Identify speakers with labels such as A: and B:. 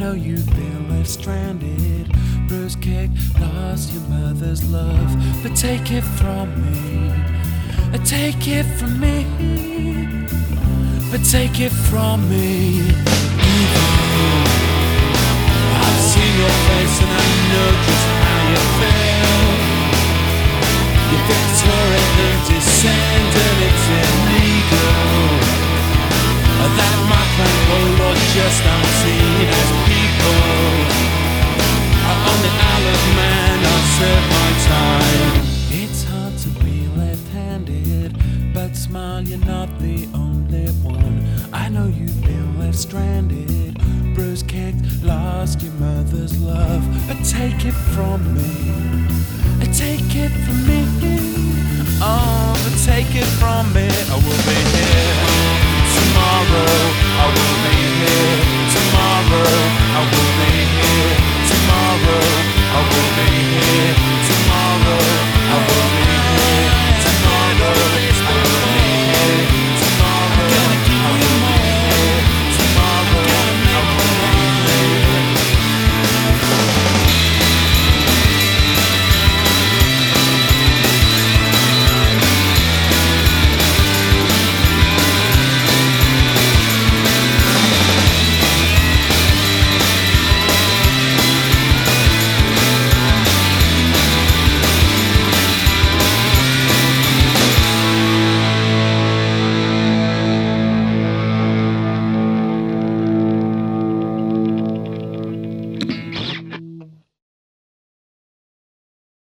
A: know you've been left stranded, bruised, kicked, lost your mother's love. But take it from me, take it from me, but take it from me. I've seen your face and I know just how you feel. You're Victorian and descendant, it's illegal that my people are just unseen as people. On the Isle of Man I'll serve my time. It's hard to be left-handed, but smile, you're not the only one. I know you've been left stranded, bruised, kicked, lost your mother's love. But take it from me, take it from me. Oh, but take it from me. I will be here tomorrow, I will be here